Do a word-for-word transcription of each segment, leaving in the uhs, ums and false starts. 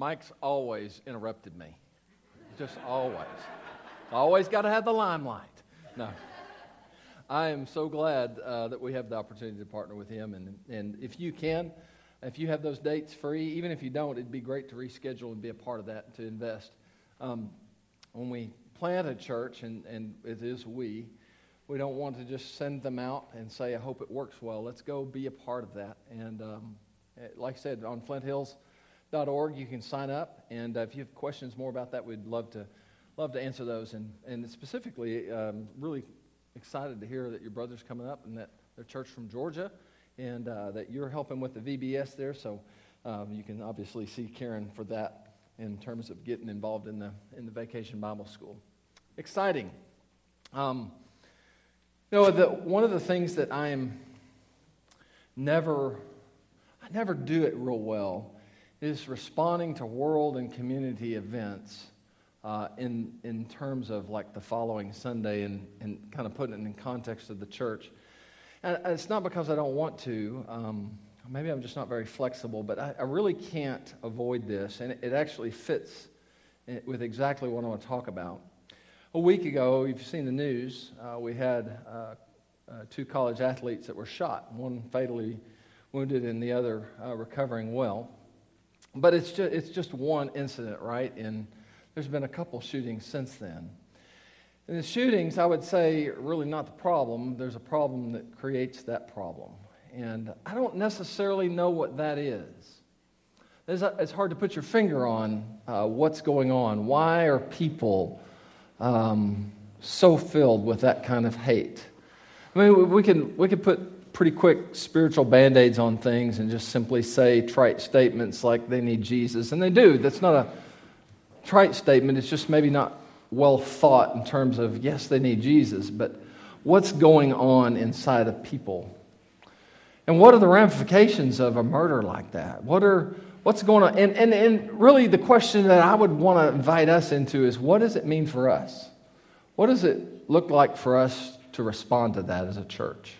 Mike's always interrupted me. Just always. Always got to have the limelight. No. I am so glad uh, that we have the opportunity to partner with him. And, and if you can, if you have those dates free, even if you don't, it'd be great to reschedule and be a part of that, to invest. Um, when we plant a church, and, and it is we, we don't want to just send them out and say, I hope it works well. Let's go be a part of that. And um, like I said, on flint hills dot org, you can sign up. And uh, if you have questions more about that, we'd love to love to answer those. And, and specifically, um, really excited to hear that your brother's coming up and that they're church from Georgia, and uh, that you're helping with the V B S there. So um, you can obviously see Karen for that in terms of getting involved in the in the Vacation Bible School. Exciting. Um, you know, the, one of the things that I am never, I never do it real well is responding to world and community events uh, in in terms of like the following Sunday, and, and kind of putting it in context of the church. And it's not because I don't want to. Um, maybe I'm just not very flexible, but I, I really can't avoid this, and it, it actually fits with exactly what I want to talk about. A week ago, you've seen the news, uh, we had uh, uh, two college athletes that were shot, one fatally wounded and the other uh, recovering well. But it's just, it's just one incident, right? And there's been a couple shootings since then. And the shootings, I would say, are really not the problem. There's a problem that creates that problem. And I don't necessarily know what that is. It's, it's hard to put your finger on uh, what's going on. Why are people um, so filled with that kind of hate? I mean, we can we can put pretty quick spiritual band-aids on things and just simply say trite statements like they need Jesus. And they do. That's not a trite statement. It's just maybe not well thought in terms of, yes, they need Jesus, but what's going on inside of people? And what are the ramifications of a murder like that? What are what's going on? And, and, and really the question that I would want to invite us into is, what does it mean for us? What does it look like for us to respond to that as a church?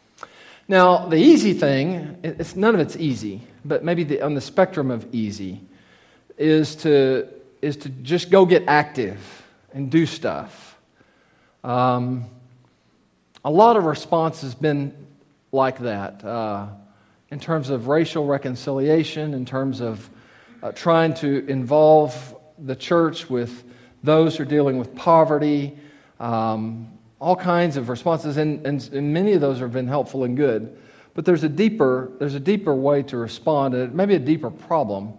Now, the easy thing, it's none of it's easy, but maybe the, on the spectrum of easy, is to is to just go get active and do stuff. Um, a lot of response has been like that uh, in terms of racial reconciliation, in terms of uh, trying to involve the church with those who are dealing with poverty, um, all kinds of responses, and, and, and many of those have been helpful and good. But there's a deeper there's a deeper way to respond, and maybe a deeper problem.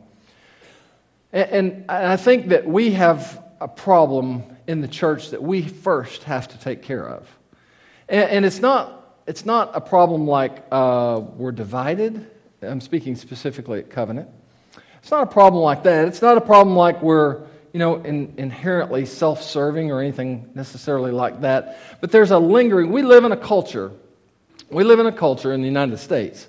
And, and I think that we have a problem in the church that we first have to take care of. And, and it's not it's not a problem like uh, we're divided. I'm speaking specifically at Covenant. It's not a problem like that. It's not a problem like we're, you know, in, inherently self-serving or anything necessarily like that. But there's a lingering. We live in a culture. We live in a culture in the United States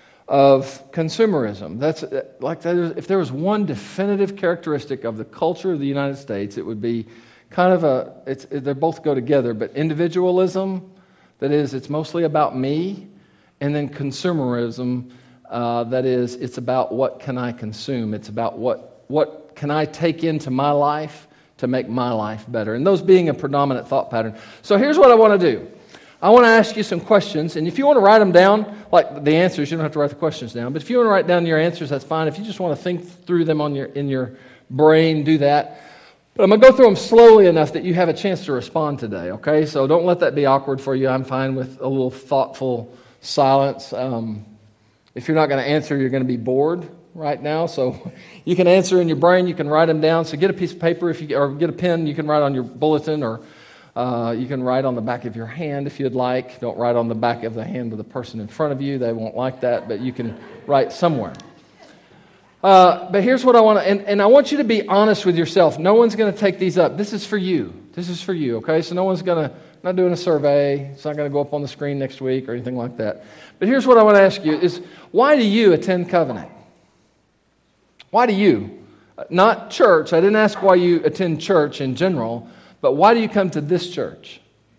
of consumerism. That's like that is, if there was one definitive characteristic of the culture of the United States, it would be kind of a. It's they both go together, but individualism. That is, it's mostly about me, and then consumerism. Uh, that is, it's about what can I consume. It's about what what can I take into my life to make my life better. And those being a predominant thought pattern. So here's what I want to do. I want to ask you some questions, and if you want to write them down, like the answers, you don't have to write the questions down, but if you want to write down your answers, that's fine. If you just want to think through them on your in your brain, do that. But I'm going to go through them slowly enough that you have a chance to respond today, okay? So don't let that be awkward for you. I'm fine with a little thoughtful silence. Um, if you're not going to answer, you're going to be bored right now, so you can answer in your brain, you can write them down. So get a piece of paper, if you or get a pen, you can write on your bulletin, or Uh, you can write on the back of your hand if you'd like. Don't write on the back of the hand of the person in front of you. They won't like that, but you can write somewhere. Uh, but here's what I want to, and, and I want you to be honest with yourself. No one's going to take these up. This is for you. This is for you, okay? So no one's going to, not doing a survey. It's not going to go up on the screen next week or anything like that. But here's what I want to ask you is, why do you attend Covenant? Why do you? Not church. I didn't ask why you attend church in general. But why do you come to this church?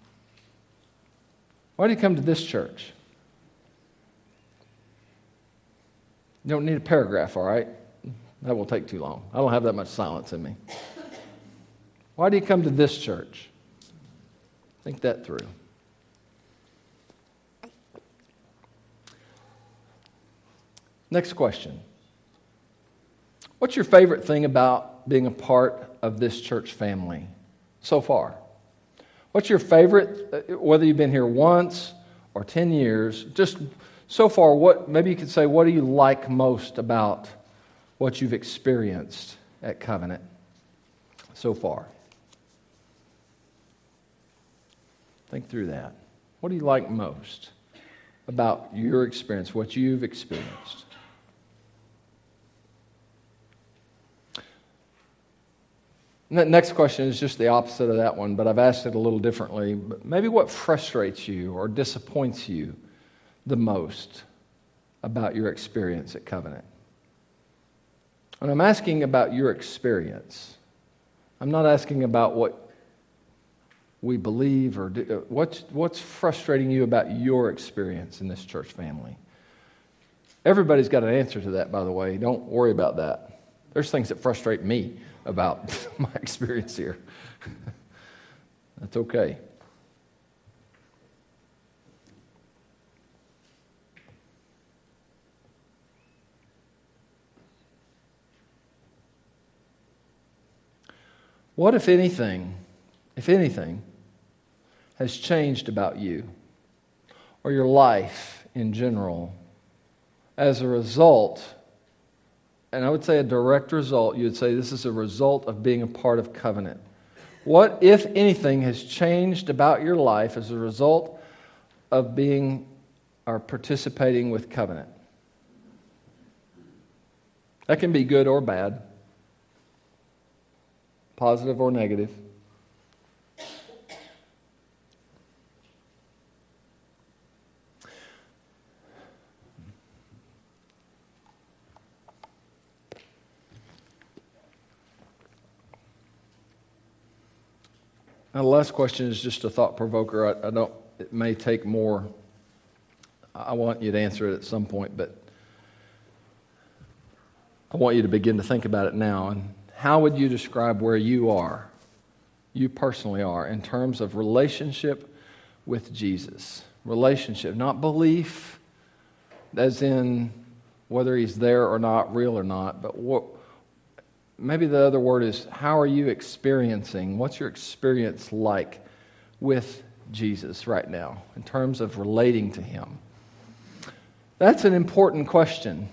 Why do you come to this church? You don't need a paragraph, all right? That will take too long. I don't have that much silence in me. Why do you come to this church? Think that through. Next question. What's your favorite thing about being a part of this church family so far? What's your favorite, whether you've been here once or ten years, just so far, what maybe you could say, what do you like most about what you've experienced at Covenant so far? Think through that. What do you like most about your experience, what you've experienced? And that next question is just the opposite of that one, but I've asked it a little differently. But maybe what frustrates you or disappoints you the most about your experience at Covenant? And I'm asking about your experience. I'm not asking about what we believe or do, what's, what's frustrating you about your experience in this church family. Everybody's got an answer to that, by the way. Don't worry about that. There's things that frustrate me about my experience here. That's okay. What, if anything, if anything, has changed about you or your life in general as a result, and I would say a direct result, you would say this is a result of being a part of Covenant. What, if anything, has changed about your life as a result of being or participating with Covenant? That can be good or bad, positive or negative. Now, the last question is just a thought provoker. I, I don't. It may take more. I want you to answer it at some point, but I want you to begin to think about it now. And how would you describe where you are, you personally are, in terms of relationship with Jesus? Relationship, not belief, as in whether He's there or not, real or not, but what. Maybe the other word is, how are you experiencing, what's your experience like with Jesus right now in terms of relating to Him? That's an important question.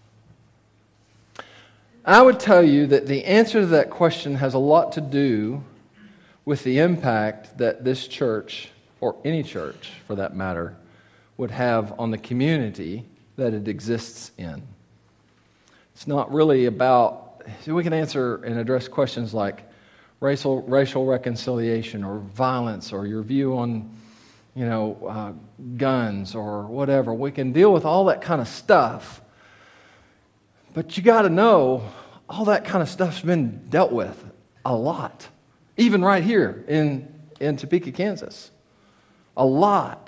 I would tell you that the answer to that question has a lot to do with the impact that this church, or any church for that matter, would have on the community that it exists in. It's not really about So we can answer and address questions like racial racial reconciliation or violence or your view on, you know, uh, guns or whatever. We can deal with all that kind of stuff. But you got to know all that kind of stuff's been dealt with a lot. Even right here in, in Topeka, Kansas. A lot.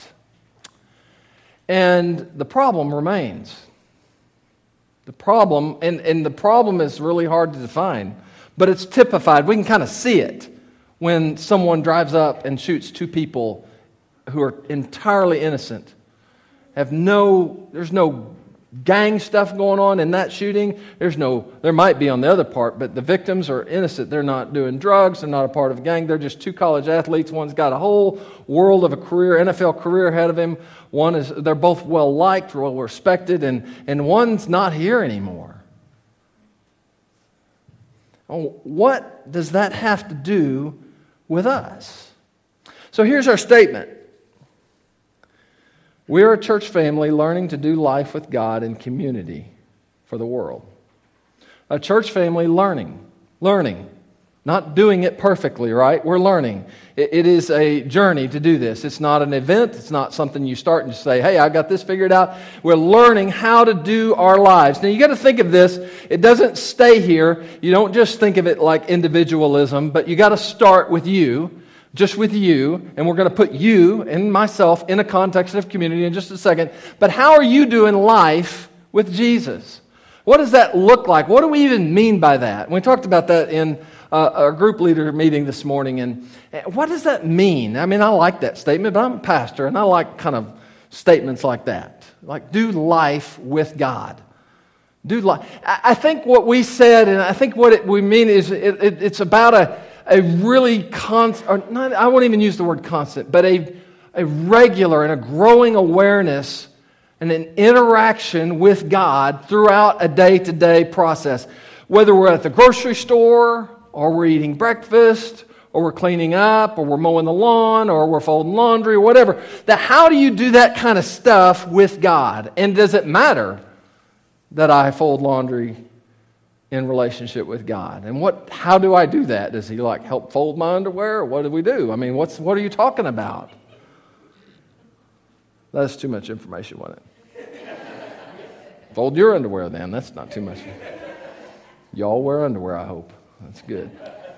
And the problem remains. The problem, and, and the problem is really hard to define, but it's typified. We can kind of see it when someone drives up and shoots two people who are entirely innocent. Have no, there's no gang stuff going on in that shooting. There's no, there might be on the other part, but the victims are innocent. They're not doing drugs. They're not a part of a gang. They're just two college athletes. One's got a whole world of a career, N F L career ahead of him. One is, they're both well liked, well respected, and, and one's not here anymore. Oh, what does that have to do with us? So here's our statement. We're a church family learning to do life with God in community for the world. A church family learning, learning, not doing it perfectly, right? We're learning. It, it is a journey to do this. It's not an event. It's not something you start and say, hey, I've got this figured out. We're learning how to do our lives. Now, you got to think of this. It doesn't stay here. You don't just think of it like individualism, but you got to start with you. Just with you, and we're going to put you and myself in a context of community in just a second. But how are you doing life with Jesus? What does that look like? What do we even mean by that? And we talked about that in uh, our group leader meeting this morning. And what does that mean? I mean, I like that statement, but I'm a pastor, and I like kind of statements like that. Like, do life with God. Do life. I think what we said, and I think what it, we mean is it, it, it's about a, a really constant, or not, I won't even use the word constant, but a, a regular and a growing awareness and an interaction with God throughout a day-to-day process. Whether we're at the grocery store, or we're eating breakfast, or we're cleaning up, or we're mowing the lawn, or we're folding laundry, or whatever. That how do you do that kind of stuff with God? And does it matter that I fold laundry in relationship with God? And what? How do I do that? Does He like help fold my underwear, or what do we do? I mean, what's what are you talking about? That's too much information, wasn't it? Fold your underwear then. That's not too much. Y'all wear underwear, I hope. That's good.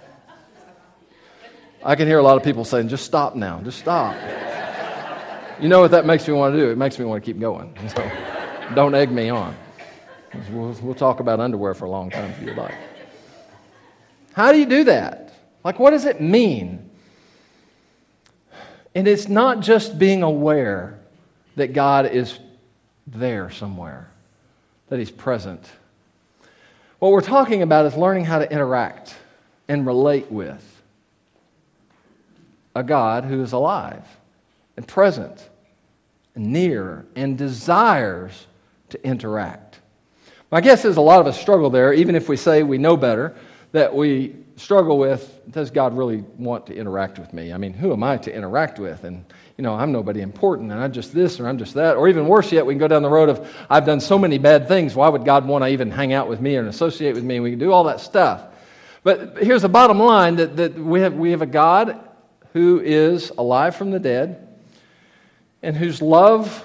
I can hear a lot of people saying, just stop now. Just stop. You know what that makes me want to do? It makes me want to keep going. So don't egg me on. We'll, we'll talk about underwear for a long time if you'd like. How do you do that? Like, what does it mean? And it's not just being aware that God is there somewhere, that He's present. What we're talking about is learning how to interact and relate with a God who is alive and present and near and desires to interact. My guess is a lot of us struggle there, even if we say we know better, that we struggle with, does God really want to interact with me? I mean, who am I to interact with? And, you know, I'm nobody important, and I'm just this or I'm just that. Or even worse yet, we can go down the road of, I've done so many bad things, why would God want to even hang out with me and associate with me? And we can do all that stuff. But here's the bottom line, that, that we have we have a God who is alive from the dead, and whose love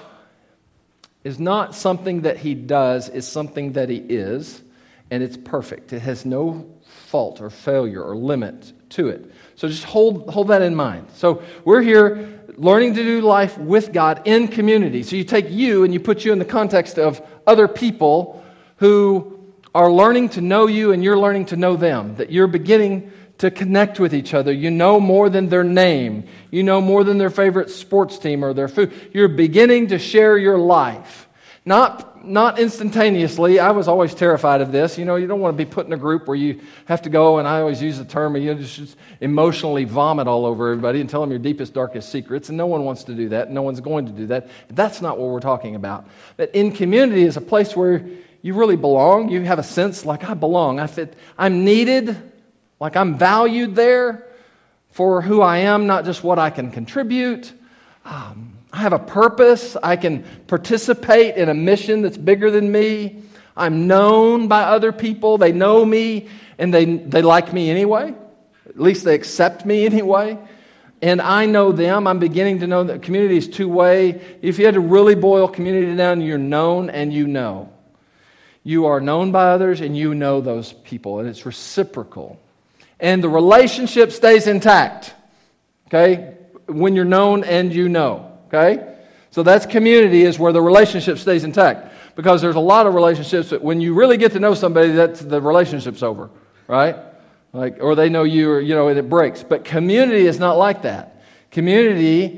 is not something that He does, it's something that He is, and it's perfect. It has no fault or failure or limit to it. So just hold, hold that in mind. So we're here learning to do life with God in community. So you take you and you put you in the context of other people who are learning to know you and you're learning to know them, that you're beginning to connect with each other. You know more than their name. You know more than their favorite sports team or their food. You're beginning to share your life. Not, not instantaneously. I was always terrified of this. You know, you don't want to be put in a group where you have to go, and I always use the term, you just, just emotionally vomit all over everybody and tell them your deepest, darkest secrets, and no one wants to do that, and no one's going to do that. That's not what we're talking about. That in community is a place where you really belong. You have a sense like, I belong. I fit. I'm needed. Like I'm valued there for who I am, not just what I can contribute. Um, I have a purpose. I can participate in a mission that's bigger than me. I'm known by other people. They know me, and they, they like me anyway. At least they accept me anyway. And I know them. I'm beginning to know that community is two-way. If you had to really boil community down, you're known and you know. You are known by others, and you know those people, and it's reciprocal. And the relationship stays intact, okay, when you're known and you know, okay? So that's community, is where the relationship stays intact. Because there's a lot of relationships that when you really get to know somebody, that's the relationship's over, right? Like, or they know you, or, you know, and it breaks. But community is not like that. Community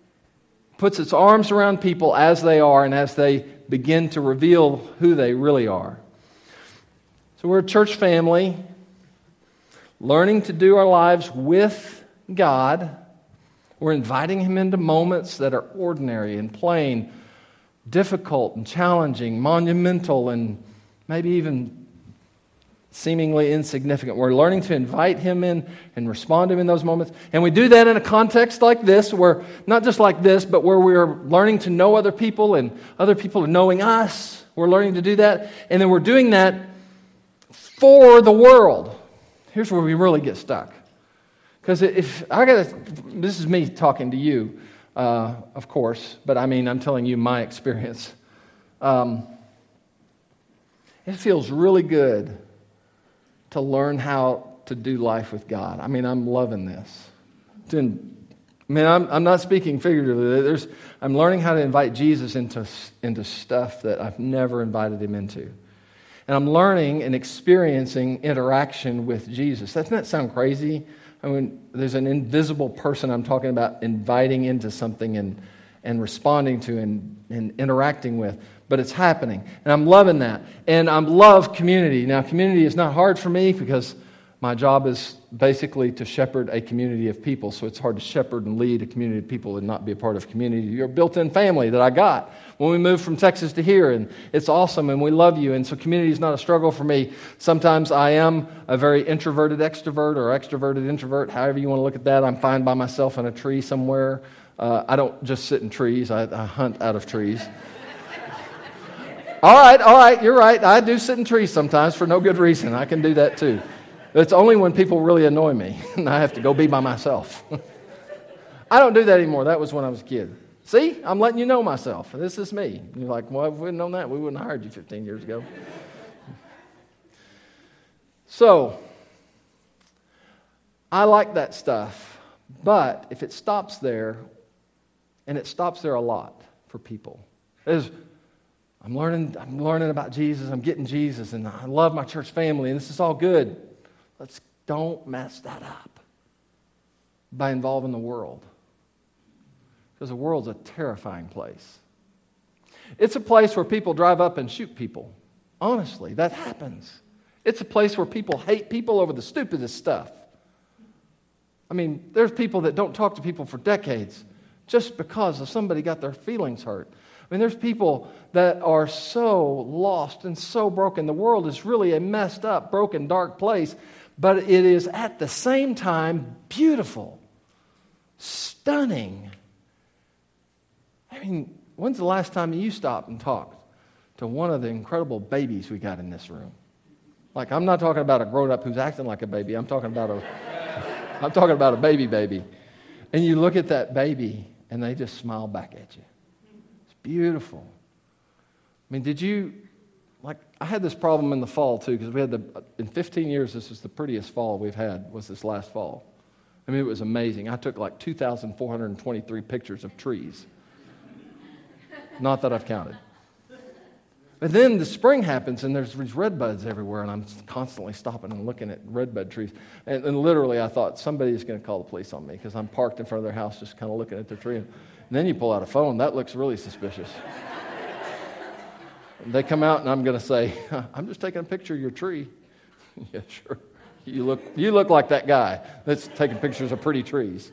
puts its arms around people as they are and as they begin to reveal who they really are. So we're a church family, learning to do our lives with God. We're inviting Him into moments that are ordinary and plain, difficult and challenging, monumental and maybe even seemingly insignificant. We're learning to invite Him in and respond to Him in those moments. And we do that in a context like this, where not just like this, but where we're learning to know other people and other people are knowing us. We're learning to do that. And then we're doing that for the world. Here's where we really get stuck. Because if I got to, this is me talking to you, uh, of course, but I mean, I'm telling you my experience. Um, it feels really good to learn how to do life with God. I mean, I'm loving this. In, I mean, I'm, I'm not speaking figuratively. There's, I'm learning how to invite Jesus into, into stuff that I've never invited Him into. And I'm learning and experiencing interaction with Jesus. Doesn't that sound crazy? I mean, there's an invisible person I'm talking about inviting into something and, and responding to and, and interacting with. But it's happening. And I'm loving that. And I love community. Now, community is not hard for me because my job is basically to shepherd a community of people. So it's hard to shepherd and lead a community of people and not be a part of community. You're a built-in family that I got when we moved from Texas to here. And it's awesome and we love you. And so community is not a struggle for me. Sometimes I am a very introverted extrovert or extroverted introvert. However you want to look at that. I'm fine by myself in a tree somewhere. Uh, I don't just sit in trees. I, I hunt out of trees. All right, all right, you're right. I do sit in trees sometimes for no good reason. I can do that too. It's only when people really annoy me and I have to go be by myself. I don't do that anymore. That was when I was a kid. See, I'm letting you know myself. This is me. And you're like, well, if we'd known that, we wouldn't have hired you fifteen years ago. So, I like that stuff. But if it stops there, and it stops there a lot for people, there's I'm learning, I'm learning about Jesus, I'm getting Jesus, and I love my church family, and this is all good. Let's don't mess that up by involving the world. Because the world's a terrifying place. It's a place where people drive up and shoot people. Honestly, that happens. It's a place where people hate people over the stupidest stuff. I mean, there's people that don't talk to people for decades just because of somebody got their feelings hurt. I mean, there's people that are so lost and so broken. The world is really a messed up, broken, dark place, but it is at the same time beautiful, stunning. I mean, when's the last time you stopped and talked to one of the incredible babies we got in this room? Like, I'm not talking about a grown-up who's acting like a baby. I'm talking about a, I'm talking about a baby baby. And you look at that baby, and they just smile back at you. Beautiful. I mean, did you, like, I had this problem in the fall, too, because we had the, in fifteen years, this is the prettiest fall we've had, was this last fall. I mean, it was amazing. I took like two thousand four hundred twenty-three pictures of trees. Not that I've counted. But then the spring happens, and there's these red buds everywhere, and I'm constantly stopping and looking at red bud trees. And, and literally, I thought, somebody is going to call the police on me, because I'm parked in front of their house just kind of looking at their tree. And then you pull out a phone. That looks really suspicious. They come out, and I'm going to say, I'm just taking a picture of your tree. Yeah, sure. You look, you look like that guy that's taking pictures of pretty trees.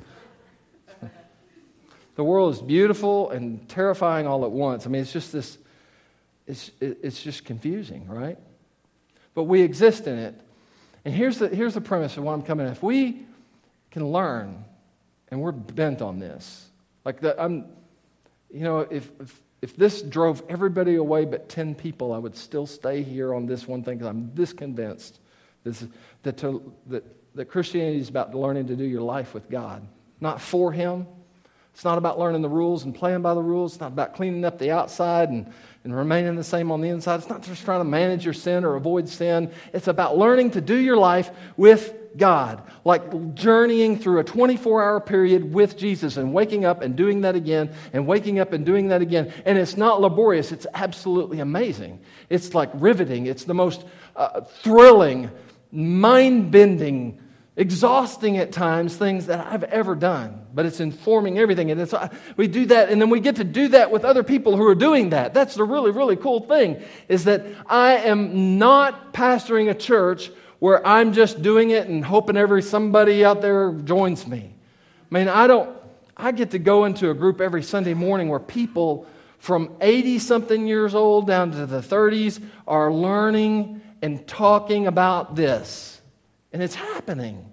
The world is beautiful and terrifying all at once. I mean, it's just this, it's, it's just confusing, right? But we exist in it. And here's the, here's the premise of what I'm coming at. If we can learn, and we're bent on this, like that, I'm, you know, if, if if this drove everybody away but ten people, I would still stay here on this one thing because I'm this convinced this, that, to, that that Christianity is about learning to do your life with God, not for Him. It's not about learning the rules and playing by the rules. It's not about cleaning up the outside and, and remaining the same on the inside. It's not just trying to manage your sin or avoid sin. It's about learning to do your life with God, like journeying through a twenty-four hour period with Jesus and waking up and doing that again and waking up and doing that again. And it's not laborious. It's absolutely amazing. It's like riveting. It's the most uh, thrilling, mind-bending, exhausting at times things that I've ever done. But it's informing everything. And it's, we do that, and then we get to do that with other people who are doing that. That's the really, really cool thing, is that I am not pastoring a church where I'm just doing it and hoping every somebody out there joins me. I mean, I don't, I get to go into a group every Sunday morning where people from eighty-something years old down to the thirties are learning and talking about this. And it's happening.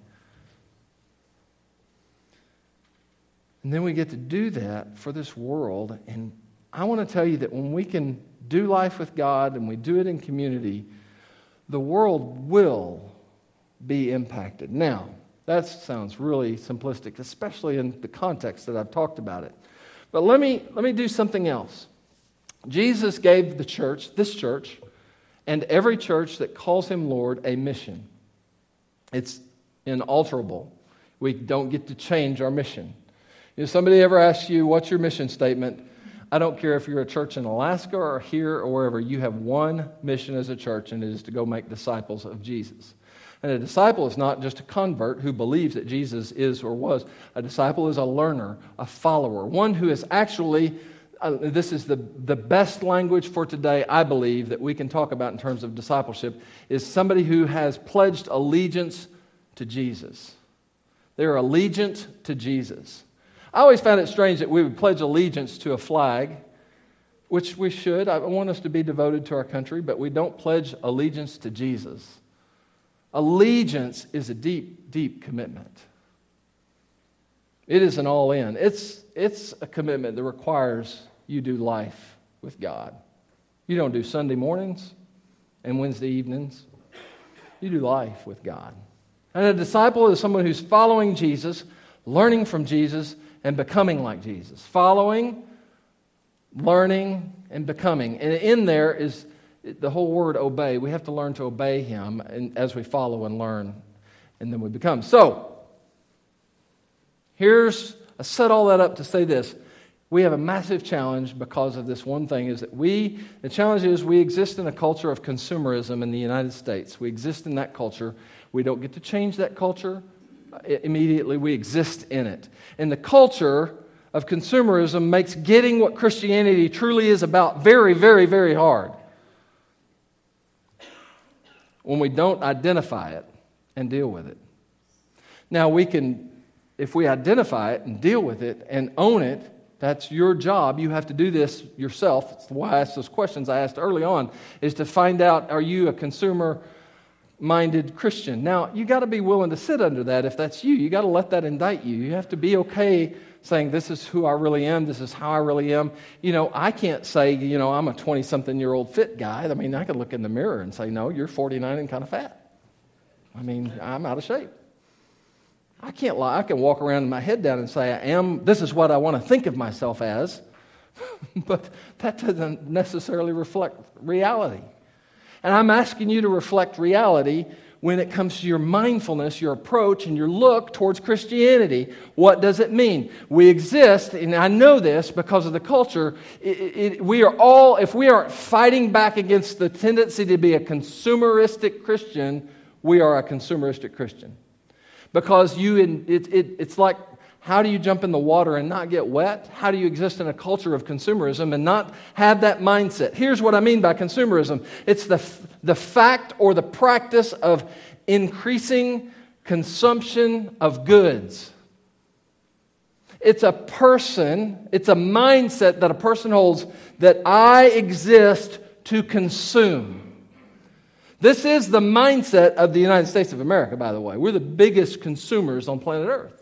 And then we get to do that for this world. And I want to tell you that when we can do life with God and we do it in community, the world will be impacted. Now, that sounds really simplistic, especially in the context that I've talked about it. But let me let me do something else. Jesus gave the church, this church, and every church that calls Him Lord, a mission. It's inalterable. We don't get to change our mission. If somebody ever asks you, what's your mission statement? I don't care if you're a church in Alaska or here or wherever, you have one mission as a church, and it is to go make disciples of Jesus. And a disciple is not just a convert who believes that Jesus is or was. A disciple is a learner, a follower, one who is actually, uh, this is the, the best language for today, I believe, that we can talk about in terms of discipleship, is somebody who has pledged allegiance to Jesus. They're allegiant to Jesus. I always found it strange that we would pledge allegiance to a flag, which we should. I want us to be devoted to our country, but we don't pledge allegiance to Jesus. Allegiance is a deep, deep commitment. It is an all-in. It's, it's a commitment that requires you do life with God. You don't do Sunday mornings and Wednesday evenings. You do life with God. And a disciple is someone who's following Jesus, learning from Jesus, and becoming like Jesus. Following, learning, and becoming. And in there is the whole word obey. We have to learn to obey Him and as we follow and learn, and then we become. So, here's, I set all that up to say this. We have a massive challenge because of this one thing, is that we, the challenge is we exist in a culture of consumerism in the United States. We exist in that culture. We don't get to change that culture immediately. We exist in it. And the culture of consumerism makes getting what Christianity truly is about very, very, very hard. When we don't identify it and deal with it. Now we can, if we identify it and deal with it and own it, that's your job. You have to do this yourself. That's why I asked those questions I asked early on, is to find out, are you a consumer-minded Christian? Now, you got to be willing to sit under that if that's you. You got to let that indict you. You have to be okay saying, this is who I really am, this is how I really am. You know, I can't say, you know, I'm a twenty-something-year-old fit guy. I mean, I could look in the mirror and say, no, you're forty-nine and kind of fat. I mean, I'm out of shape. I can't lie. I can walk around with my head down and say, I am, this is what I want to think of myself as. But that doesn't necessarily reflect reality. And I'm asking you to reflect reality when it comes to your mindfulness, your approach, and your look towards Christianity. What does it mean? We exist, and I know this because of the culture. It, it, we are all, if we aren't fighting back against the tendency to be a consumeristic Christian, we are a consumeristic Christian. Because you, it, it, it's like, how do you jump in the water and not get wet? How do you exist in a culture of consumerism and not have that mindset? Here's what I mean by consumerism. It's the, the fact or the practice of increasing consumption of goods. It's a person, it's a mindset that a person holds that I exist to consume. This is the mindset of the United States of America, by the way. We're the biggest consumers on planet Earth.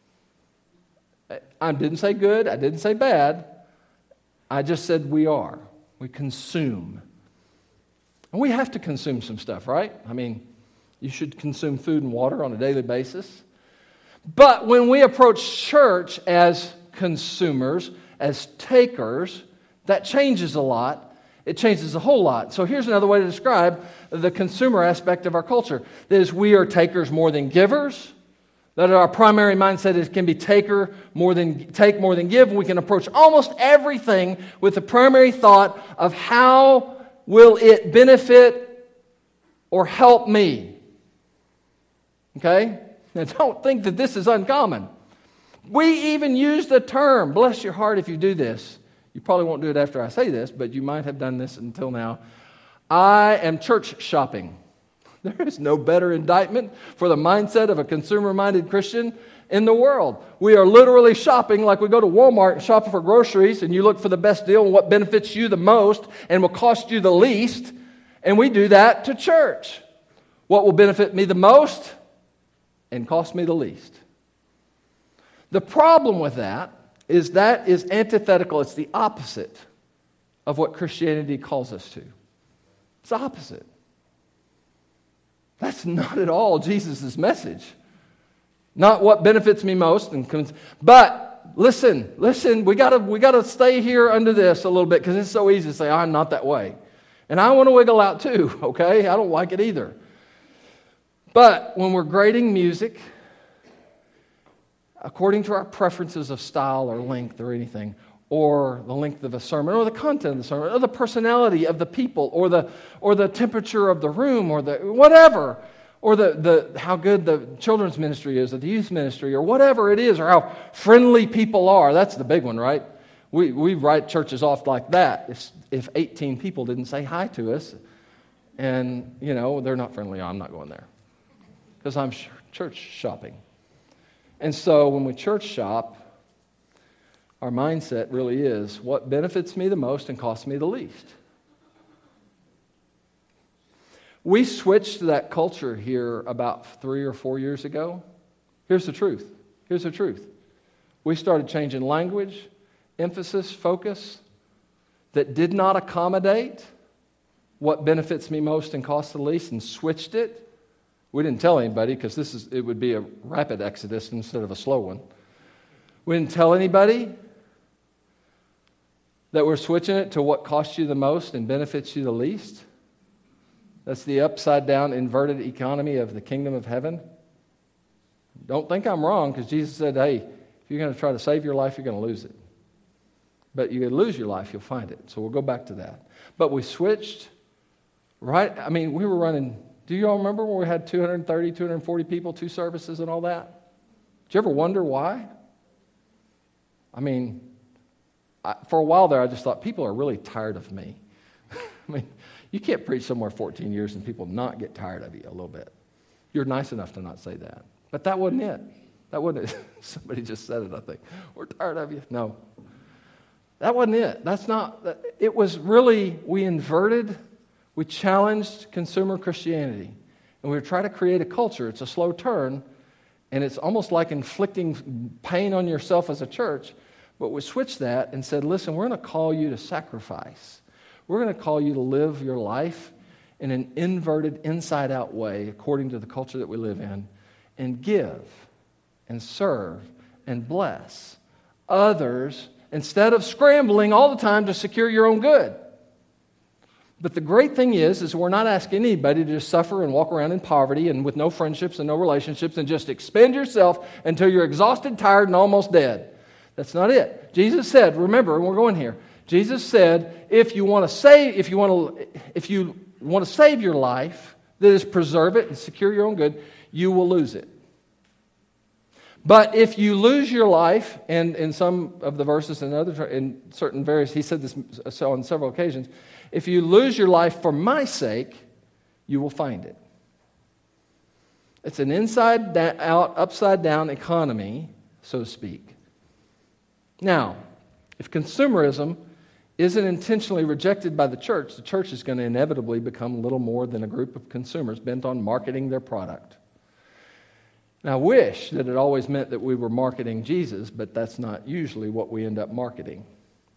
I didn't say good, I didn't say bad. I just said we are. We consume. And we have to consume some stuff, right? I mean, you should consume food and water on a daily basis. But when we approach church as consumers, as takers, that changes a lot. It changes a whole lot. So here's another way to describe the consumer aspect of our culture. That is, we are takers more than givers. That our primary mindset is can be taker more than take more than give. We can approach almost everything with the primary thought of how will it benefit or help me. Okay? Now don't think that this is uncommon. We even use the term, bless your heart if you do this. You probably won't do it after I say this, but you might have done this until now. I am church shopping. There is no better indictment for the mindset of a consumer-minded Christian in the world. We are literally shopping like we go to Walmart and shop for groceries, and you look for the best deal and what benefits you the most and will cost you the least, and we do that to church. What will benefit me the most and cost me the least. The problem with that is that is antithetical. It's the opposite of what Christianity calls us to. It's the opposite. That's not at all Jesus' message. Not what benefits me most. And but listen, listen, we gotta we gotta stay here under this a little bit because it's so easy to say, I'm not that way. And I want to wiggle out too, okay? I don't like it either. But when we're grading music, according to our preferences of style or length or anything, or the length of a sermon, or the content of the sermon, or the personality of the people, or the or the temperature of the room, or the whatever, or the, the how good the children's ministry is, or the youth ministry, or whatever it is, or how friendly people are. That's the big one, right? We we write churches off like that. If if eighteen people didn't say hi to us, and you know they're not friendly, I'm not going there because I'm sh- church shopping. And so when we church shop, our mindset really is what benefits me the most and costs me the least. We switched to that culture here about three or four years ago. Here's the truth. Here's the truth. We started changing language, emphasis, focus that did not accommodate what benefits me most and costs the least, and switched it. We didn't tell anybody because this is it would be a rapid exodus instead of a slow one. We didn't tell anybody that we're switching it to what costs you the most and benefits you the least. That's the upside down, inverted economy of the kingdom of heaven. Don't think I'm wrong, because Jesus said, hey, if you're going to try to save your life, you're going to lose it. But you're going to lose your life, you'll find it. So we'll go back to that. But we switched, right? I mean, we were running, do you all remember when we had two hundred thirty, two hundred forty people, two services and all that? Did you ever wonder why? I mean, I, for a while there, I just thought, people are really tired of me. I mean, you can't preach somewhere fourteen years and people not get tired of you a little bit. You're nice enough to not say that. But that wasn't it. That wasn't it. Somebody just said it, I think. We're tired of you. No. That wasn't it. That's not, it was really, we inverted, we challenged consumer Christianity. And we were trying to create a culture. It's a slow turn, and it's almost like inflicting pain on yourself as a church. But we switched that and said, listen, we're going to call you to sacrifice. We're going to call you to live your life in an inverted, inside-out way, according to the culture that we live in, and give and serve and bless others instead of scrambling all the time to secure your own good. But the great thing is, is we're not asking anybody to just suffer and walk around in poverty and with no friendships and no relationships and just expend yourself until you're exhausted, tired, and almost dead. That's not it. Jesus said, remember, we're going here. Jesus said, if you want to save, if you want to, if you want to save your life, that is, preserve it and secure your own good, you will lose it. But if you lose your life, and in some of the verses and other in certain various, he said this so on several occasions, if you lose your life for my sake, you will find it. It's an inside out, upside down economy, so to speak. Now, if consumerism isn't intentionally rejected by the church, the church is going to inevitably become little more than a group of consumers bent on marketing their product. Now, I wish that it always meant that we were marketing Jesus, but that's not usually what we end up marketing.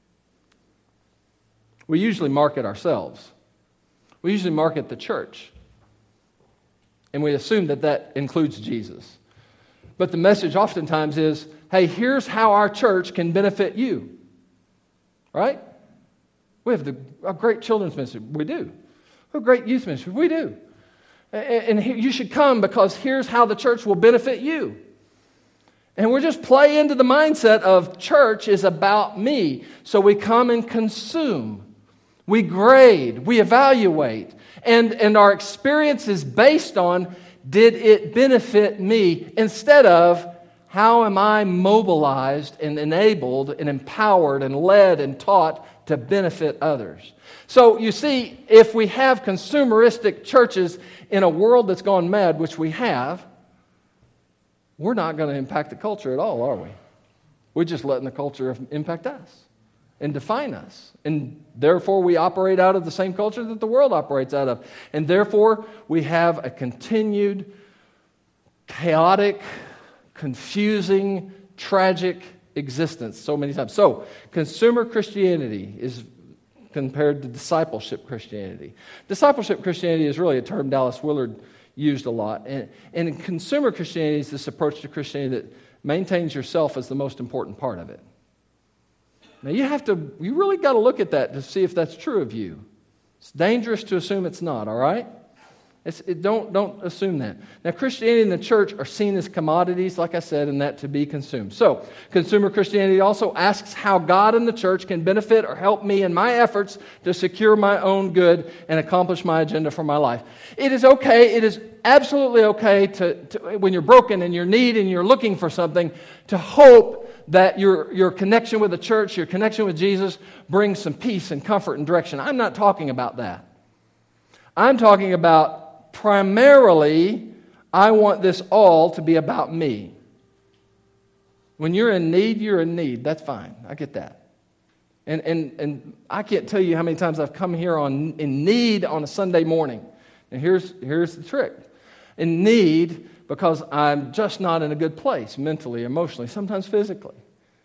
We usually market ourselves. We usually market the church. And we assume that that includes Jesus. But the message oftentimes is, hey, here's how our church can benefit you. Right? We have the, a great children's ministry. We do. We have a great youth ministry. We do. And, and you should come because here's how the church will benefit you. And we're just play into the mindset of church is about me. So we come and consume. We grade. We evaluate. And, and our experience is based on, did it benefit me? Instead of, how am I mobilized and enabled and empowered and led and taught to benefit others? So you see, if we have consumeristic churches in a world that's gone mad, which we have, we're not going to impact the culture at all, are we? We're just letting the culture impact us and define us. And therefore, we operate out of the same culture that the world operates out of. And therefore, we have a continued, chaotic, confusing, tragic existence so many times. So, consumer Christianity is compared to discipleship Christianity. Discipleship Christianity is really a term Dallas Willard used a lot. And, and in consumer Christianity is this approach to Christianity that maintains yourself as the most important part of it. Now, you have to, you really got to look at that to see if that's true of you. It's dangerous to assume it's not, all right? It's, it, don't, don't assume that. Now, Christianity and the church are seen as commodities, like I said, and that to be consumed. So, consumer Christianity also asks how God and the church can benefit or help me in my efforts to secure my own good and accomplish my agenda for my life. It is okay, it is absolutely okay to, to when you're broken and you're in need and you're looking for something, to hope that your, your connection with the church, your connection with Jesus brings some peace and comfort and direction. I'm not talking about that. I'm talking about primarily, I want this all to be about me. When you're in need, you're in need. That's fine. I get that. And and and I can't tell you how many times I've come here on in need on a Sunday morning. And here's here's the trick. In need because I'm just not in a good place mentally, emotionally, sometimes physically.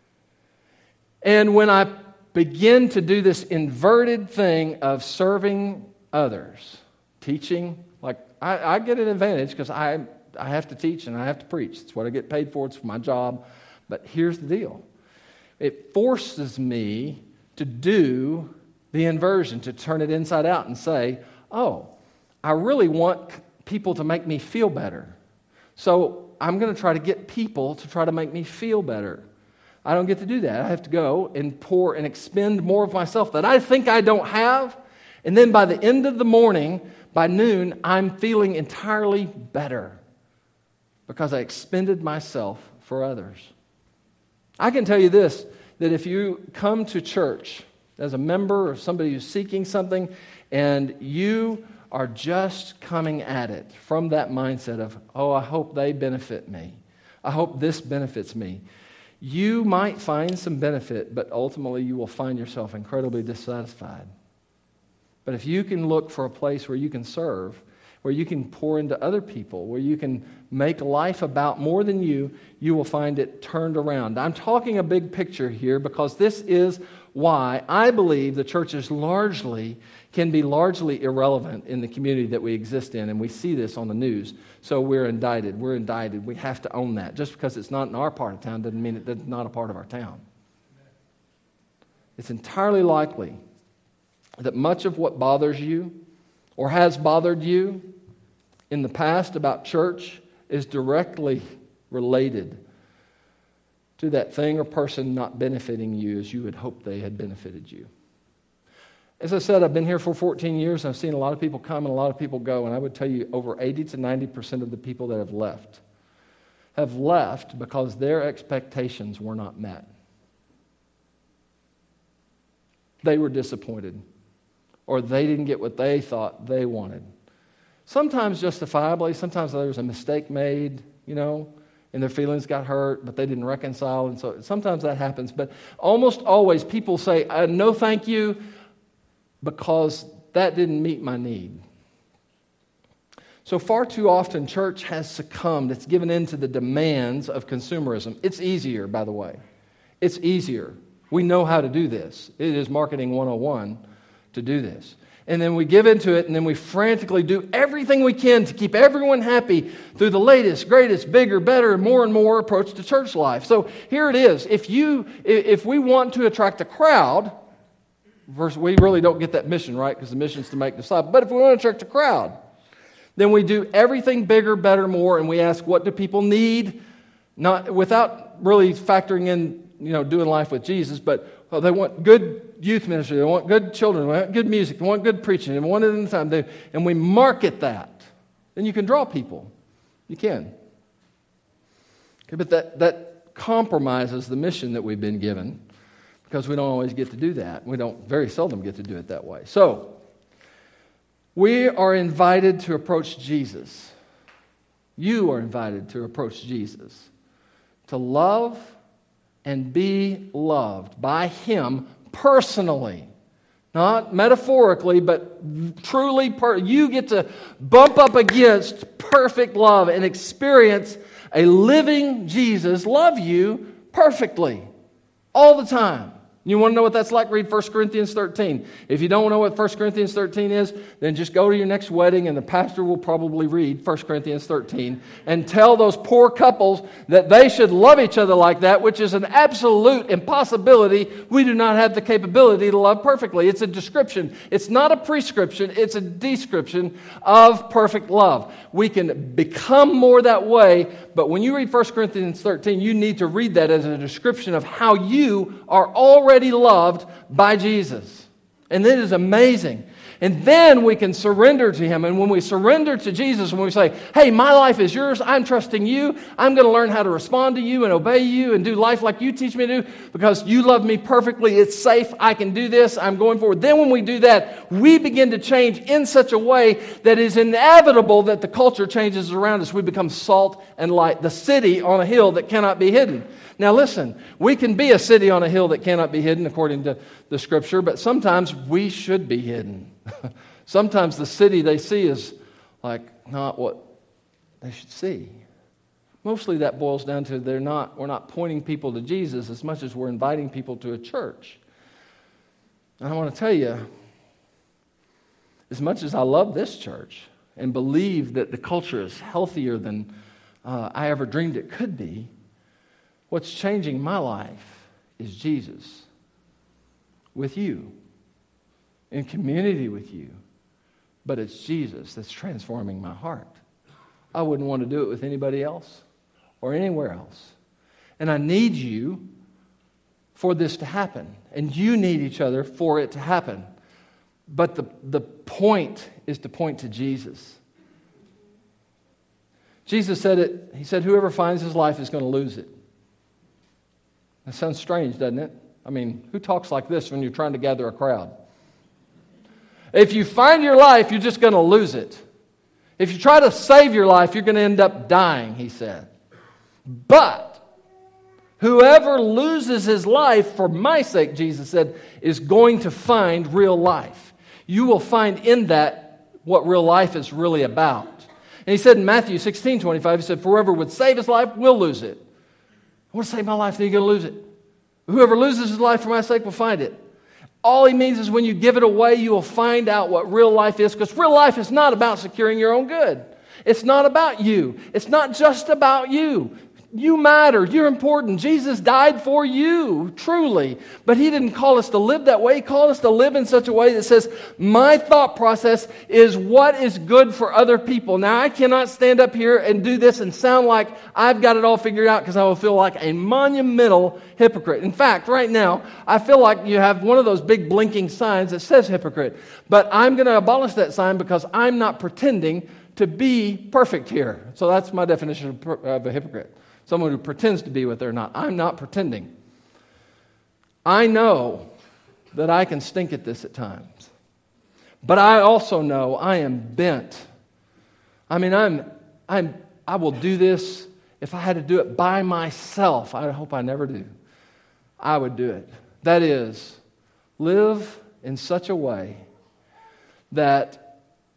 And when I begin to do this inverted thing of serving others, teaching, like I, I get an advantage because I, I have to teach and I have to preach. It's what I get paid for. It's my job. But here's the deal. It forces me to do the inversion, to turn it inside out and say, oh, I really want people to make me feel better. So I'm going to try to get people to try to make me feel better. I don't get to do that. I have to go and pour and expend more of myself that I think I don't have. And then by the end of the morning, by noon, I'm feeling entirely better because I expended myself for others. I can tell you this, that if you come to church as a member or somebody who's seeking something and you are just coming at it from that mindset of, oh, I hope they benefit me. I hope this benefits me. You might find some benefit, but ultimately you will find yourself incredibly dissatisfied. But if you can look for a place where you can serve, where you can pour into other people, where you can make life about more than you, you will find it turned around. I'm talking a big picture here because this is why I believe the church is largely, can be largely irrelevant in the community that we exist in, and we see this on the news. So we're indicted. We're indicted. We have to own that. Just because it's not in our part of town doesn't mean it's not a part of our town. It's entirely likely that much of what bothers you or has bothered you in the past about church is directly related to that thing or person not benefiting you as you had hoped they had benefited you. As I said, I've been here for fourteen years. I've seen a lot of people come and a lot of people go, and I would tell you over eighty to ninety percent of the people that have left have left because their expectations were not met. They were disappointed, or they didn't get what they thought they wanted. Sometimes justifiably, sometimes there was a mistake made, you know, and their feelings got hurt, but they didn't reconcile, and so sometimes that happens. But almost always people say, uh, no thank you, because that didn't meet my need. So far too often, church has succumbed. It's given in to the demands of consumerism. It's easier, by the way. It's easier. We know how to do this. It is marketing one oh one to do this. And then we give into it, and then we frantically do everything we can to keep everyone happy through the latest, greatest, bigger, better, more and more approach to church life. So here it is. If you, if we want to attract a crowd, first, we really don't get that mission, right? Because the mission is to make disciples. But if we want to attract a crowd, then we do everything bigger, better, more, and we ask, what do people need? Not without really factoring in, you know, doing life with Jesus, but well, they want good youth ministry, they want good children, they want good music, they want good preaching, and one at a time. They, and we market that. Then you can draw people. You can. Okay, but that, that compromises the mission that we've been given, because we don't always get to do that. We don't very seldom get to do it that way. So, we are invited to approach Jesus. You are invited to approach Jesus. To love and be loved by Him personally. Not metaphorically, but truly. Per- you get to bump up against perfect love and experience a living Jesus love you perfectly all the time. You want to know what that's like? Read First Corinthians thirteen. If you don't know what First Corinthians thirteen is, then just go to your next wedding and the pastor will probably read First Corinthians thirteen and tell those poor couples that they should love each other like that, which is an absolute impossibility. We do not have the capability to love perfectly. It's a description. It's not a prescription. It's a description of perfect love. We can become more that way, but when you read First Corinthians thirteen, you need to read that as a description of how you are already loved by Jesus. And it is amazing. And then we can surrender to Him. And when we surrender to Jesus, when we say, hey, my life is yours, I'm trusting you, I'm going to learn how to respond to you and obey you and do life like you teach me to do because you love me perfectly, it's safe, I can do this, I'm going forward. Then when we do that, we begin to change in such a way that is inevitable that the culture changes around us. We become salt and light, the city on a hill that cannot be hidden. Now listen, we can be a city on a hill that cannot be hidden according to the Scripture, but sometimes we should be hidden. Sometimes the city they see is like not what they should see. Mostly that boils down to they're not, we're not pointing people to Jesus as much as we're inviting people to a church. And I want to tell you, as much as I love this church and believe that the culture is healthier than uh, I ever dreamed it could be, what's changing my life is Jesus with you, in community with you. But it's Jesus that's transforming my heart. I wouldn't want to do it with anybody else or anywhere else. And I need you for this to happen. And you need each other for it to happen. But the, the point is to point to Jesus. Jesus said it, He said, whoever finds his life is going to lose it. That sounds strange, doesn't it? I mean, who talks like this when you're trying to gather a crowd? If you find your life, you're just going to lose it. If you try to save your life, you're going to end up dying, He said. But whoever loses his life for my sake, Jesus said, is going to find real life. You will find in that what real life is really about. And He said in Matthew sixteen twenty-five, He said, for whoever would save his life will lose it. I want to save my life, then you're going to lose it. Whoever loses his life for my sake will find it. All He means is when you give it away, you will find out what real life is, because real life is not about securing your own good. It's not about you. It's not just about you. You matter. You're important. Jesus died for you, truly. But He didn't call us to live that way. He called us to live in such a way that says, my thought process is what is good for other people. Now, I cannot stand up here and do this and sound like I've got it all figured out, because I will feel like a monumental hypocrite. In fact, right now, I feel like you have one of those big blinking signs that says hypocrite. But I'm going to abolish that sign because I'm not pretending to be perfect here. So that's my definition of a hypocrite. Someone who pretends to be what they're not. I'm not pretending. I know that I can stink at this at times. But I also know I am bent. I mean, I'm, I'm, I will do this if I had to do it by myself. I hope I never do. I would do it. That is, live in such a way that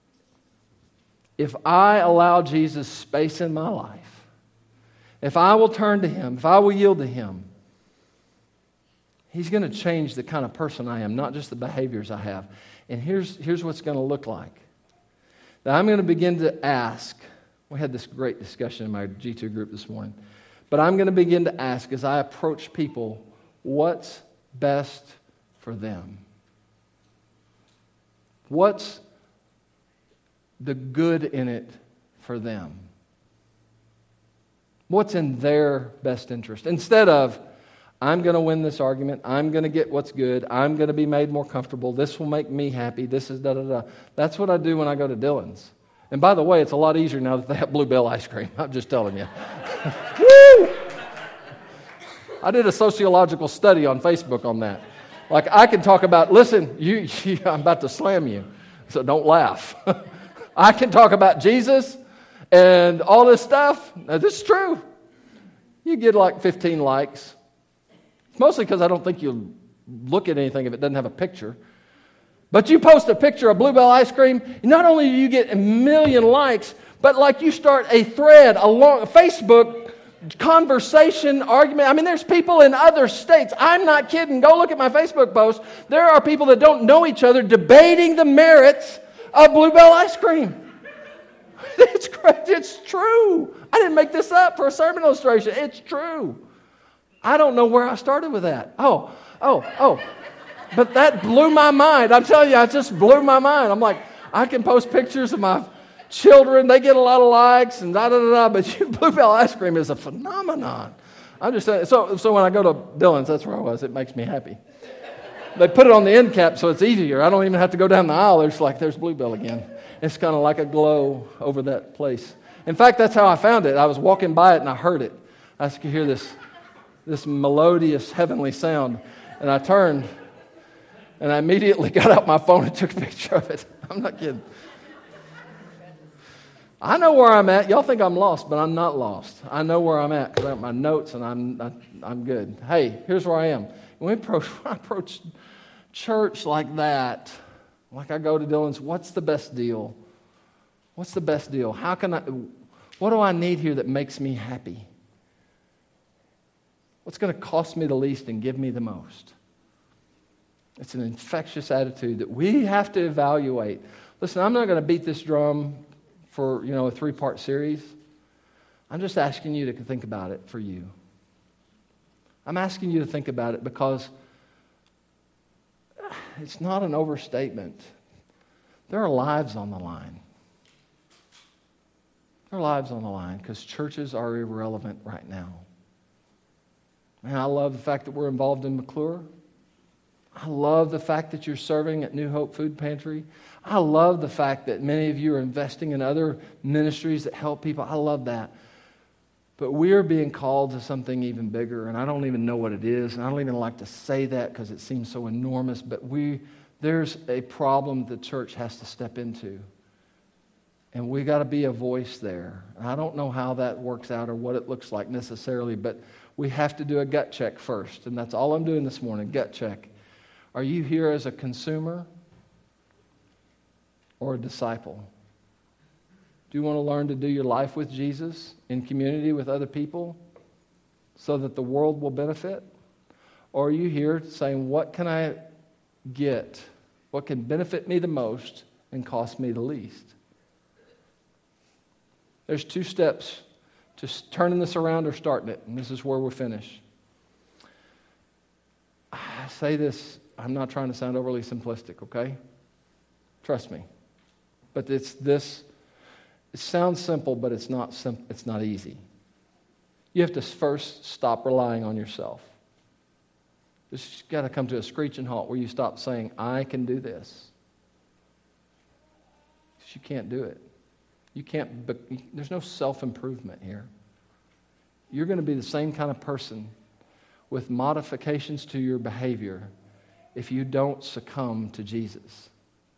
if I allow Jesus space in my life, if I will turn to Him, if I will yield to Him, He's going to change the kind of person I am, not just the behaviors I have. And here's, here's what's going to look like. That I'm going to begin to ask. We had this great discussion in my G two group this morning. But I'm going to begin to ask as I approach people, what's best for them? What's the good in it for them? What's in their best interest? Instead of, I'm going to win this argument, I'm going to get what's good, I'm going to be made more comfortable, this will make me happy, this is da-da-da. That's what I do when I go to Dillon's. And by the way, it's a lot easier now that they have Bluebell ice cream. I'm just telling you. Woo! I did a sociological study on Facebook on that. Like, I can talk about, listen, you, you, I'm about to slam you, so don't laugh. I can talk about Jesus and all this stuff. Now, this is true. You get like fifteen likes. It's mostly because I don't think you'll look at anything if it doesn't have a picture. But you post a picture of Bluebell ice cream, not only do you get a million likes, but like you start a thread, a long Facebook conversation, argument. I mean, there's people in other states. I'm not kidding. Go look at my Facebook post. There are people that don't know each other debating the merits of Bluebell ice cream. It's great. It's true. I didn't make this up for a sermon illustration. It's true. I don't know where I started with that. Oh, oh, oh. But that blew my mind. I'm telling you, it just blew my mind. I'm like, I can post pictures of my children. They get a lot of likes and da da da da. But you, Bluebell ice cream is a phenomenon. I'm just saying. So, so when I go to Dillon's, that's where I was. It makes me happy. They put it on the end cap so it's easier. I don't even have to go down the aisle. There's like, there's Bluebell again. It's kind of like a glow over that place. In fact, that's how I found it. I was walking by it and I heard it. I could hear this, this melodious heavenly sound. And I turned and I immediately got out my phone and took a picture of it. I'm not kidding. I know where I'm at. Y'all think I'm lost, but I'm not lost. I know where I'm at because I have my notes and I'm I, I'm good. Hey, here's where I am. When we approach, when I approach church like that, like I go to Dillon's, what's the best deal? What's the best deal? How can I, what do I need here that makes me happy? What's going to cost me the least and give me the most? It's an infectious attitude that we have to evaluate. Listen, I'm not going to beat this drum for, you know, a three-part series. I'm just asking you to think about it for you. I'm asking you to think about it because it's not an overstatement. There are lives on the line. There are lives on the line because churches are irrelevant right now. And I love the fact that we're involved in McClure. I love the fact that you're serving at New Hope Food Pantry. I love the fact that many of you are investing in other ministries that help people. I love that. But we are being called to something even bigger, and I don't even know what it is, and I don't even like to say that because it seems so enormous, but we there's a problem the church has to step into. And we got to be a voice there. And I don't know how that works out or what it looks like necessarily, but we have to do a gut check first, and that's all I'm doing this morning, gut check. Are you here as a consumer or a disciple? Do you want to learn to do your life with Jesus in community with other people so that the world will benefit? Or are you here saying, what can I get? What can benefit me the most and cost me the least? There's two steps to turning this around or starting it, and this is where we're finished. I say this, I'm not trying to sound overly simplistic, okay? Trust me. But it's this, it sounds simple, but it's not sim- it's not easy. You have to first stop relying on yourself. It's got to come to a screeching halt where you stop saying, I can do this. Because you can't do it. You can't, but there's no self-improvement here. You're going to be the same kind of person with modifications to your behavior if you don't succumb to Jesus.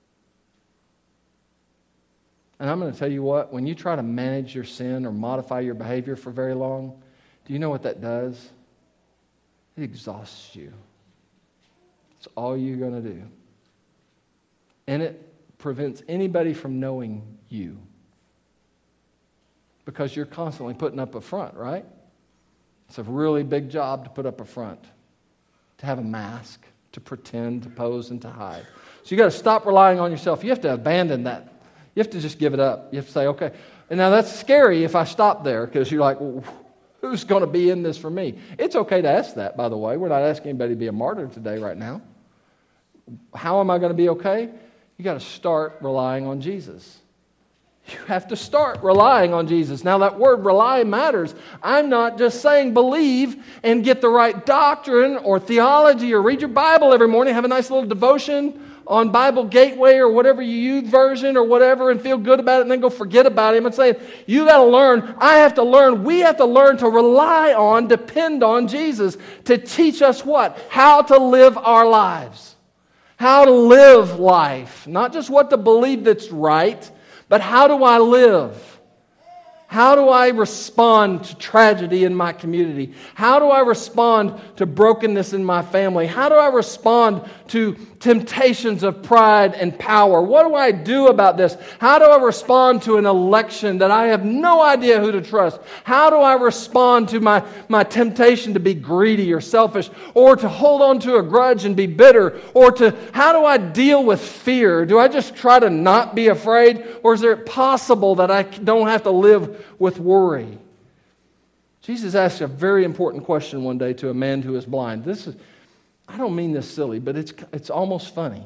And I'm going to tell you what, when you try to manage your sin or modify your behavior for very long, do you know what that does? It exhausts you. It's all you're going to do. And it prevents anybody from knowing you. Because you're constantly putting up a front, right? It's a really big job to put up a front, to have a mask, to pretend, to pose, and to hide. So you got to stop relying on yourself. You have to abandon that. You have to just give it up. You have to say, okay. And now that's scary if I stop there because you're like, well, who's going to be in this for me? It's okay to ask that, by the way. We're not asking anybody to be a martyr today right now. How am I going to be okay? You got to start relying on Jesus. You have to start relying on Jesus. Now that word rely matters. I'm not just saying believe and get the right doctrine or theology or read your Bible every morning, have a nice little devotion on Bible Gateway or whatever you use version or whatever and feel good about it and then go forget about him. I'm saying you got to learn, I have to learn, we have to learn to rely on, depend on Jesus to teach us what? How to live our lives. How to live life. Not just what to believe that's right, but how do I live? How do I respond to tragedy in my community? How do I respond to brokenness in my family? How do I respond to temptations of pride and power. What do I do about this? How do I respond to an election that I have no idea who to trust? How do I respond to my, my temptation to be greedy or selfish, or to hold on to a grudge and be bitter? Or to, how do I deal with fear? Do I just try to not be afraid? Or is it possible that I don't have to live with worry? Jesus asked a very important question one day to a man who is blind. This is, I don't mean this silly, but it's, it's almost funny.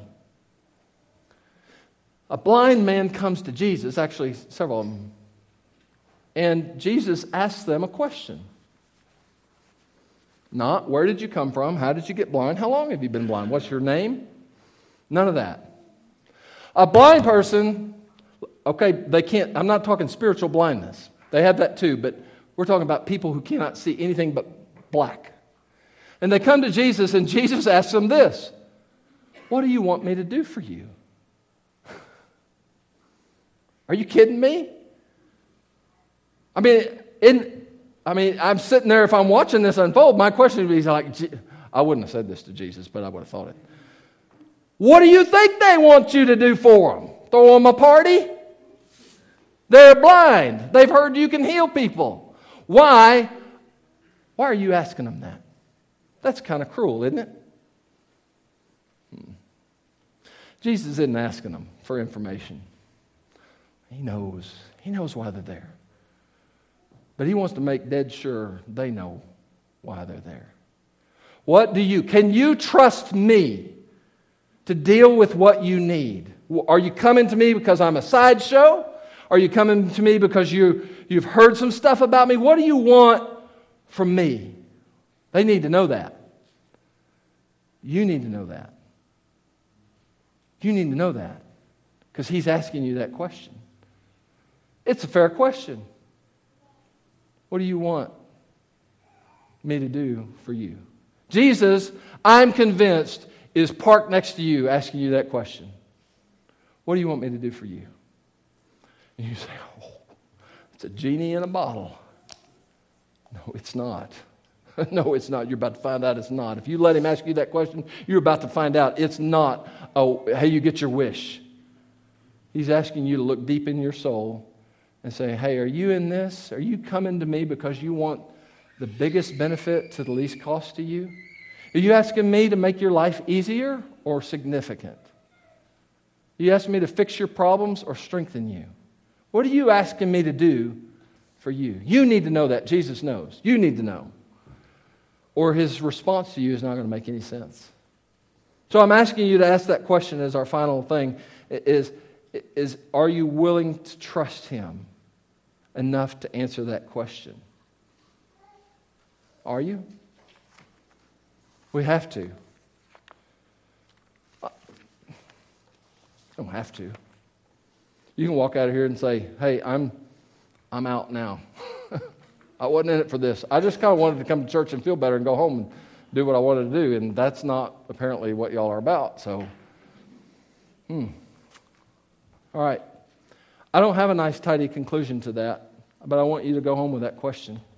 A blind man comes to Jesus, actually several of them, and Jesus asks them a question. Not, where did you come from? How did you get blind? How long have you been blind? What's your name? None of that. A blind person, okay, they can't, I'm not talking spiritual blindness. They have that too, but we're talking about people who cannot see anything but black. And they come to Jesus, and Jesus asks them this: what do you want me to do for you? Are you kidding me? I mean, in, I mean, I'm sitting there, if I'm watching this unfold, my question would be like, I wouldn't have said this to Jesus, but I would have thought it. What do you think they want you to do for them? Throw them a party? They're blind. They've heard you can heal people. Why? Why are you asking them that? That's kind of cruel, isn't it? Hmm. Jesus isn't asking them for information. He knows. He knows why they're there. But he wants to make dead sure they know why they're there. What do you, can you trust me to deal with what you need? Are you coming to me because I'm a sideshow? Are you coming to me because you, you've heard some stuff about me? What do you want from me? They need to know that. You need to know that. You need to know that because he's asking you that question. It's a fair question. What do you want me to do for you? Jesus, I'm convinced, is parked next to you asking you that question. What do you want me to do for you? And you say, oh, it's a genie in a bottle. No, it's not. No, it's not. You're about to find out it's not. If you let him ask you that question, you're about to find out it's not, oh, hey, you get your wish. He's asking you to look deep in your soul and say, hey, are you in this? Are you coming to me because you want the biggest benefit to the least cost to you? Are you asking me to make your life easier or significant? Are you asking me to fix your problems or strengthen you? What are you asking me to do for you? You need to know that. Jesus knows. You need to know. Or his response to you is not going to make any sense. So I'm asking you to ask that question as our final thing, is, is are you willing to trust him enough to answer that question? Are you? We have to. I don't have to. You can walk out of here and say, hey, I'm I'm out now. I wasn't in it for this. I just kind of wanted to come to church and feel better and go home and do what I wanted to do, and that's not apparently what y'all are about. So, hmm. All right. I don't have a nice, tidy conclusion to that, but I want you to go home with that question.